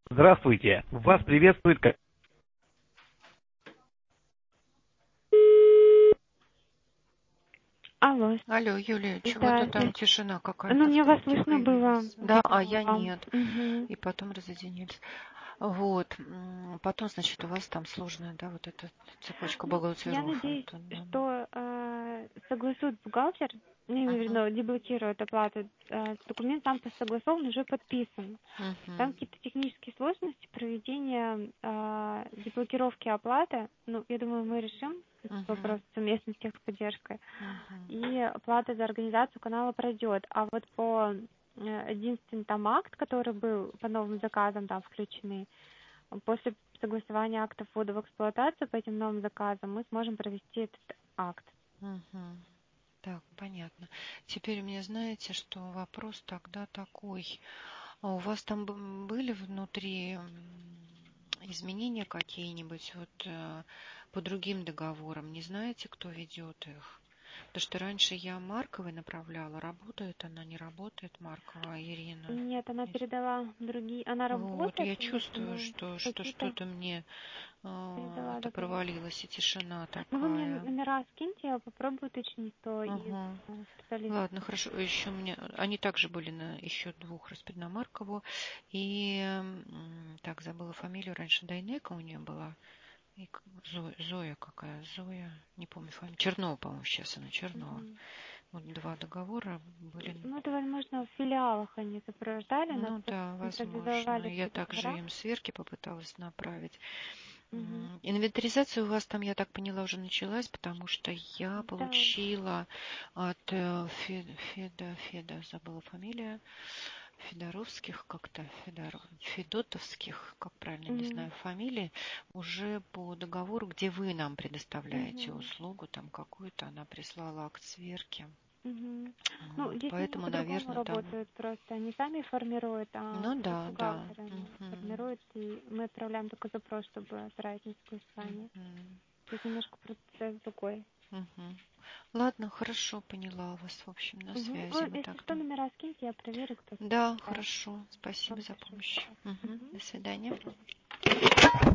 Здравствуйте, вас приветствует... Алло, Алло, Юлия, чего-то там здравствуйте. тишина Ну, какая-то в мне вас трубке слышно было, появилась. Да, а видимо, я вам. нет. Мгм. И потом разъединились. Вот. Потом, значит, у вас там сложная, да, вот эта цепочка Ну, я бухгалтеров. надеюсь, Это, да. что согласует бухгалтер, ну, я имею в виду, деблокирует оплату. Документ там согласован, уже подписан. Там Мгм. какие-то технические сложности проведения деблокировки оплаты. Ну, я думаю, мы решим этот Мгм. вопрос совместно с техподдержкой. Мгм. И оплата за организацию канала пройдет. А вот по единственный там акт, который был по новым заказам там включены, после согласования актов ввода в эксплуатацию по этим новым заказам мы сможем провести этот акт. Мгм. Так, понятно. Теперь у меня, знаете, что вопрос тогда такой. А у вас там были внутри изменения какие-нибудь вот по другим договорам? Не знаете, кто ведет их? Потому что раньше я Марковой направляла. Работает она, не работает Маркова Ирина? Нет, она Не передала другие, она Вот, работает, я конечно, чувствую, но что какие-то что-то мне передала это договор. провалилось, и тишина Ну вы мне такая. номера скиньте, я попробую уточнить, кто из Ага. специалистов. Ладно, хорошо. Еще у меня, они также были на еще двух на Маркову. И так, забыла фамилию. Раньше Дайнека у нее была. И Зоя какая? Зоя, не помню фамилию. Чернова, по-моему, сейчас она Чернова. Мгм. Вот два договора были. Ну это, возможно, в филиалах они сопровождали, нас Ну просто да, возможно. централизовали Я все также договора. им сверки попыталась направить. Мгм. Инвентаризация у вас там, я так поняла, уже началась, потому что я Да. получила от Феда, забыла фамилия, Федоровских как-то, Федотовских, как правильно, не Мгм. знаю, фамилии, уже по договору, где вы нам предоставляете Мгм. услугу, там какую-то, она прислала акт сверки. Мгм. Ну, Вот, здесь они поэтому, по-другому наверное, там... работают просто. Они сами формируют, а Ну уже да, да. бухгалтеры Мгм. формируют, и мы отправляем только запрос, чтобы отправить на согласование. Мгм. То есть немножко процесс другой. Мгм. Ладно, хорошо, поняла вас. В общем, на Мгм. связи Ну, мы если что, тогда. номера скиньте, я проверю, кто Да, отвечает. хорошо. Спасибо за Напишу еще помощь. раз. Мгм. Мгм. До свидания.